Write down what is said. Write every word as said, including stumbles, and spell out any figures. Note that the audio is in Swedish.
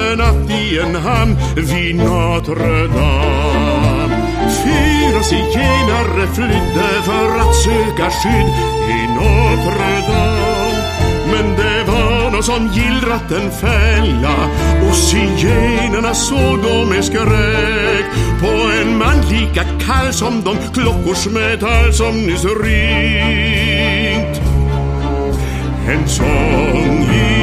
övernatt i en hamn vid Notre Dame. Fyra zigenare flydde för att söka skydd i Notre Dame. Men det var någon som gillrat en fälla, och zigenarna såg de med skräck på en man lika kall som de klockors metall som nyss ringt. En sång i